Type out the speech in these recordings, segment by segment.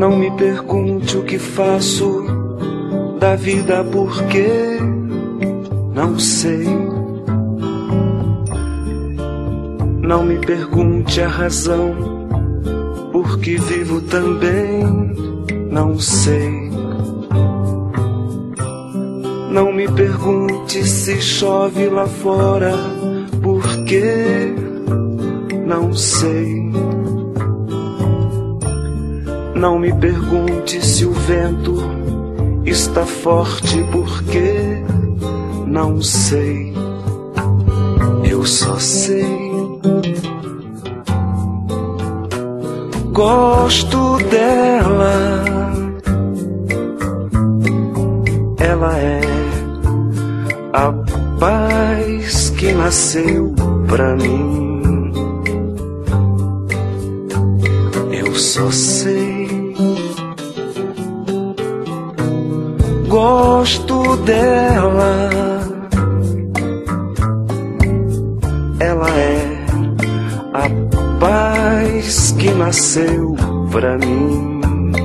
Não me pergunte o que faço da vida, porque não sei. Não me pergunte a razão por que vivo também, não sei. Não me pergunte se chove lá fora, porque não sei. Não me pergunte se o vento está forte, porque não sei. Eu só sei. Gosto dela. Ela é a paz que nasceu pra mim. Eu só sei. Gosto dela. Ela é a paz que nasceu pra mim.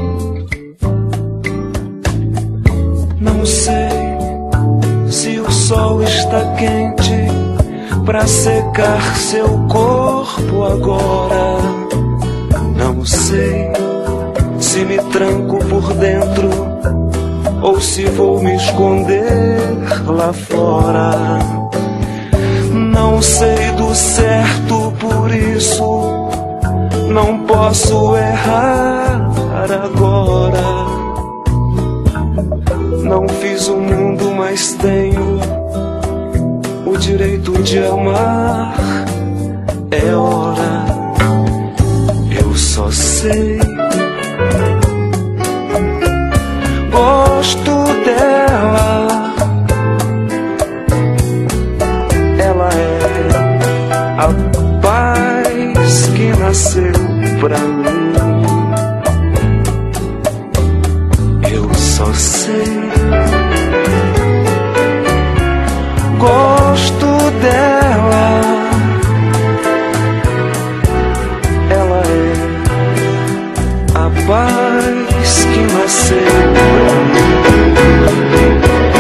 Não sei se o sol está quente pra secar seu corpo agora. Não sei se me tranco por dentro ou se vou me esconder lá fora. Não sei do certo, por isso não posso errar agora. Não fiz o mundo, mas tenho o direito de amar. É hora, eu só sei. Gosto dela. Ela é a paz que nasceu pra mim. Eu só sei. Gosto dela. Ela é a paz que nasceu pra mim.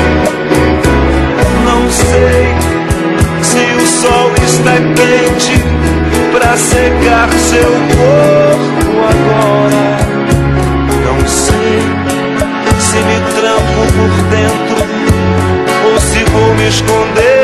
Não sei se o sol está quente pra secar seu corpo agora. Não sei se me tranco por dentro ou se vou me esconder